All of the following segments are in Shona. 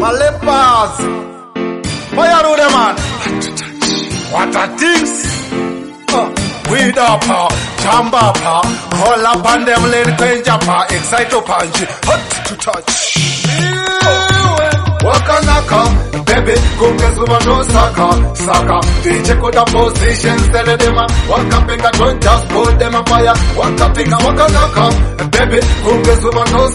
lepers. Fire to them, man. What a things. Weed up, jump up, call up on them, let quench up, excite to punch, hot to touch. Waka naka, baby, kumkezuma no saka. DJ koda positions, tell them, waka pinga, don't just put them on fire. Waka pinga, waka naka, baby, kumkezuma no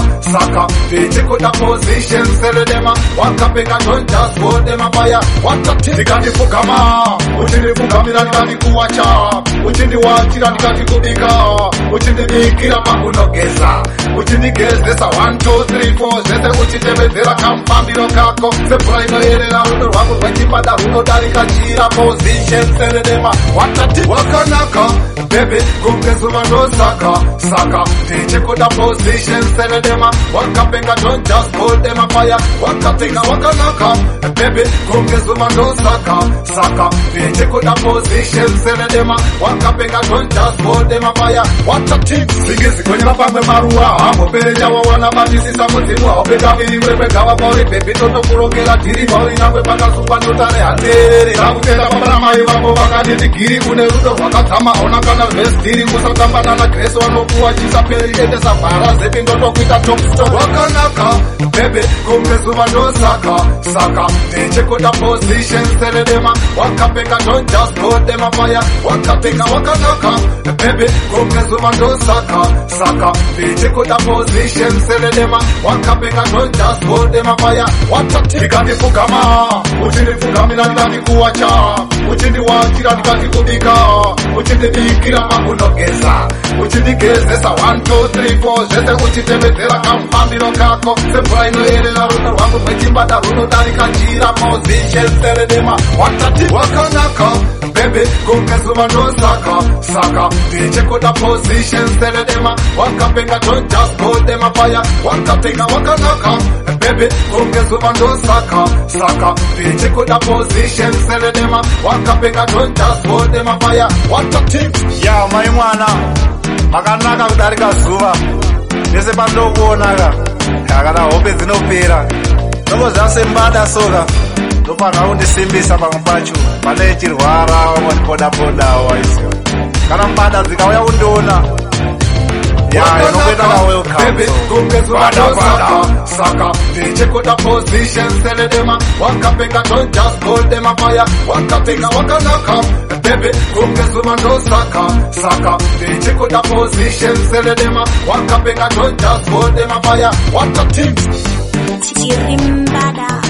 saka. DJ koda positions, tell them, waka pinga, don't just put them on fire. Waka tinga ni fukama, uchini fukamina ni kuwacha, uchini wachira ni kubika, uchini bikira makunogeza, uchini gezesa 1 2 3 4, zete uchini bezera kampa. Miro kako, se praino yerera uno wangu wachimada uno dari kachira position seredema. Watati wakanaka, baby, kumkezuma no saka. DJ koda position seredema. Wakapenga don't just hold them a fire. Wakatinga wakanaka, baby, kumkezuma no saka. DJ koda position seredema. Wakapenga don't just hold them a fire. Watati sigisi kwenye mapambe marua. Ambo pere jawa wana batisi samutimwa. Opeka vili wewe gawa bori. Baby toto kurokela tiri bauri nangwe paka supa notare hatere rakutera babara mai vambo vakaditi giri kune rudo vakatama ona kana vestiri musatambana na kreso anokuwa chisa peri ete safara zepi ndoto kuita top wakanaka baby kumkezuma no saka DJ koda position seredema wakapenga don't just put them a fire wakapenga wakanaka baby kumkezuma no saka DJ koda position seredema wakapenga don't just put them a fire. Watati nikani fukama, uchini fukamina nikani kuwacha, uchini wachira nikani kubika, uchini bikira makunogeza, uchini gezesa 1 2 3 4, zete uchite betera kampambiro kako, se praino yerela runo wangu mechimbada runo dari kachira position seredema. Watati wakanaka, baby, kumkezuma no saka, DJ koda position seredema, wakapenga don't just put them a fire, wakapenga wakanaka, baby, kumkezuma no saka. DJ koda position seredema, wakapenga don't just put them a fire. What a thing. Ya mai mwana, makanaka kudarika zuva. Nese pando kuonaka, kakana hope zinopera. Noko zase mbada soka. Nopaka undisimbisa pampachu. Pane chirwara wani poda waisio. Kana mbada zikawaya undiona. Yeah, baby, kumkezuma no saka. DJ koda position seredema. Wakapenga don't just hold them a fire. Wakapenga wakanaka. Baby, kumkezuma no saka. DJ koda position seredema. Wakapenga don't just hold them a fire. What a thing. Chirimbada.